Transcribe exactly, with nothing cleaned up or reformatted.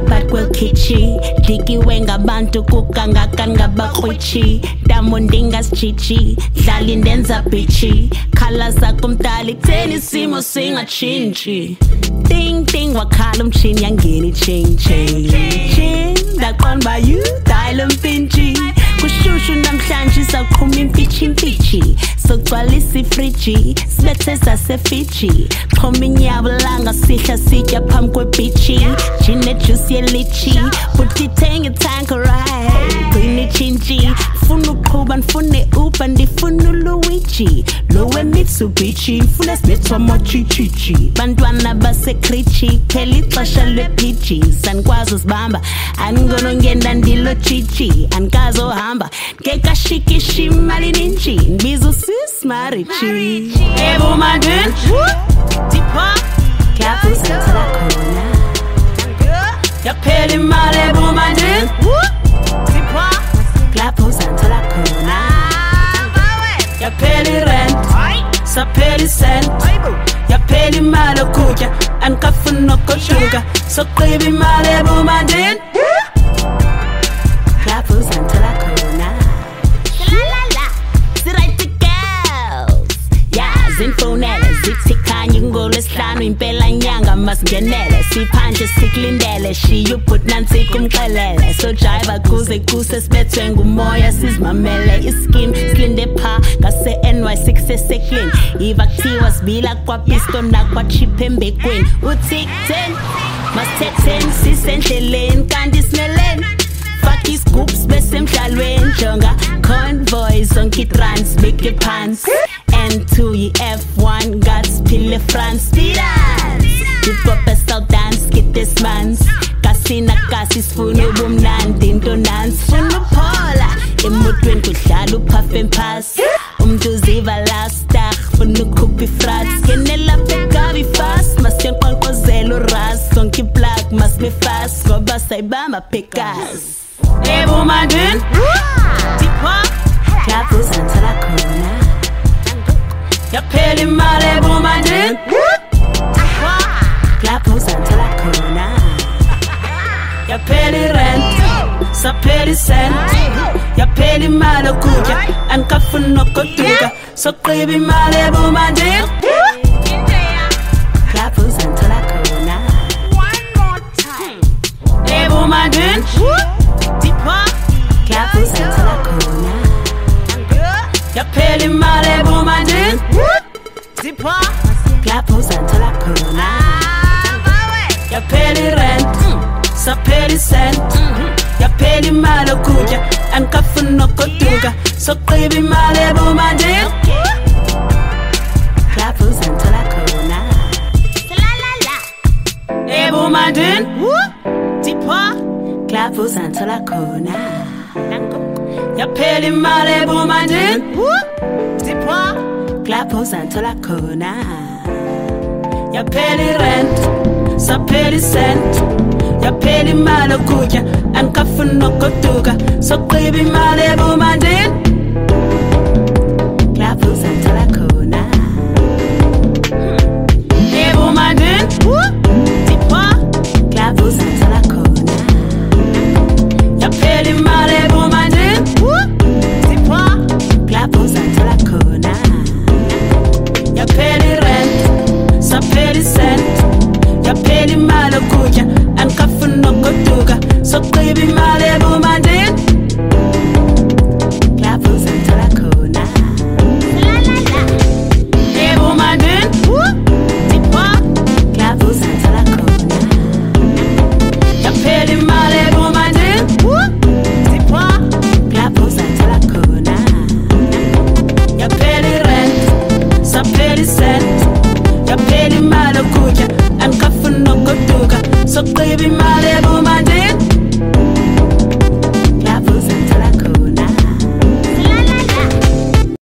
but kwel kitchi dikiwe ngabantu kukangaka ngabakhwichi damondingas chichi dlali ndenza bitchy khala zakho mdali kutheni isimo singachinji ding ding wakhala umchini yangeni ching ching ching ndaqonda you dial mpinji kushushu namhlanje saqhuma impichi impichi sogcwalisa ifriji sibethe sasefiji xhoma inyabulanga sihla sitya phambi kwebichi jine juice yelichi futhi thenga itanka right kwini chinchi funa uqhuba ndifune uber ndifuna uluigi lowe Mitsubishi funa sibetha machichichi bantwana basekrichi phela ixesha lepijis anikwazi usibamba angingonongena ndilo chichi anikazohamba ngekashikishi imali ninji ndibiza sis marichi ebo madin tipha klapusa thala khona yaphela imali ebo madin tipha klapusa thala khona yaphela rent saphela cent yaphela imali okutya anikafuna ukoshuka soqiba imali ebo madin klapusa thala khona zinfonele zithikanye ngolwesihlanu impela nyanga masingenele siphanje sikulindele shiyo but nansi kumxelele so jive kuze kuse sibethwe ngumoya sizimamele iskin silinde pha ngase N Y six eseklin iva kuthiwa sibila kwapisto nakwa chip embekweni uthi ten must ten sisendleleni kanti simeleni fuck these scoops besemdlalweni jonga convoys on kit runs big pants N two ye F one guts pile France dance you pop a style dance get this man's kasina kasi sifuna ubumnandi into dance funa uphola emotweni kudlala upuff and pass umntu ziva last dag funa ukhupha ifrats kenela bekabi fast masiyanqonqozela uras sonke black must be fast ngoba sayibamba pekas ebo madin tipha klapusa thala khona yaphela imali ebo madin klapusa thala khona yaphela rent saphela cent yaphela imali okutya anikafuna ukoduka soqiba imali ebo madin klapusa thala khona one more time ebo madin tipha klapusa thala khona yaphela imali ebo madin tipha klapusa thala khona yaphela rent saphela cent yaphela imali okutya anikafuna ukoduka soqiba imali ebo madin klapusa thala khona ebo madin tipha klapusa thala khona yaphela imali ebo madin tipha klapusa thala khona yaphela rent saphela cent yaphela imali okutya anikafuna ukoduka soqiba imali ebo madin klapusa thala khona ebo madin tipha klapusa thala khona yaphela imali ebo madin tipha klapusa thala khona yaphela rent saphela cent yaphela imali okutya anikafuna ukoduka soqiba imali